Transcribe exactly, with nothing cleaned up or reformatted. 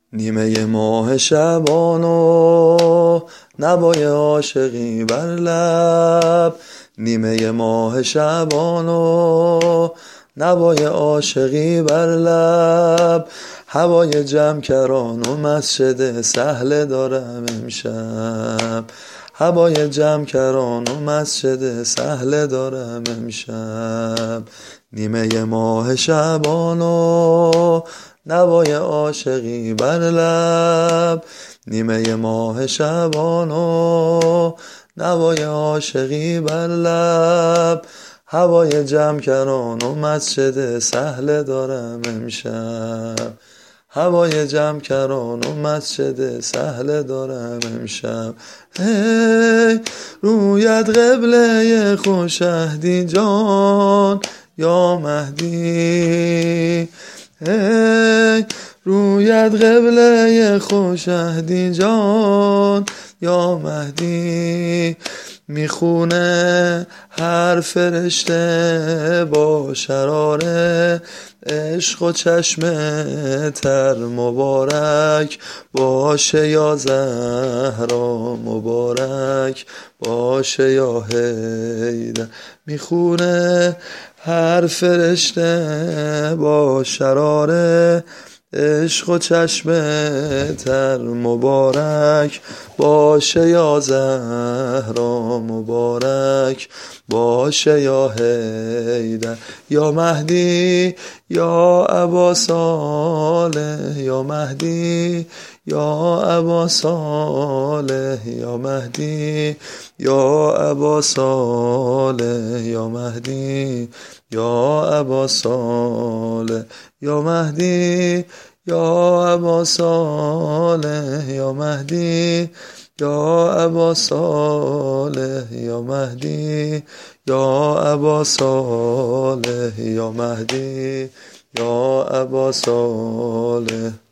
نیمه ماه شبان و نوای عاشقی بر لب، نیمه ماه شبان و نوای عاشقی بر لب، هوای جمع کران و مسجد سهل دارم امشب، هوای جمع کران و مسجد سهل دارم امشب. نیمه ماه شبان و نوای عاشقی بر لب، نیمه ماه شبان و نوای عاشقی بر لب، هوای جمع کران و مسجد سهل دارم امشب، هوای جمع کران و مسجد سهل دارم امشب. هی رویت قبله خوشهدی جان یا مهدی، هی رویت قبله خوشهدی جان یا مهدی، میخونه هر فرشته با شراره عشق و چشم تر مبارک باشه یا زهرا مبارک باشه یا حیدر. میخونه هر فرشته با شراره عشق و چشم تر مبارک باشه یا زهرا مبارک باشه یا حیدر. یا مهدی یا ابا صالح، یا مهدی یا ابا صالح، یا مهدی یا ابا صالح، یا مهدی یا ابا صالح، یا مهدی یا ابا صالح، یا مهدی یا ابا صالح، یا مهدی یا ابا صالح، یا مهدی یا ابا صالح.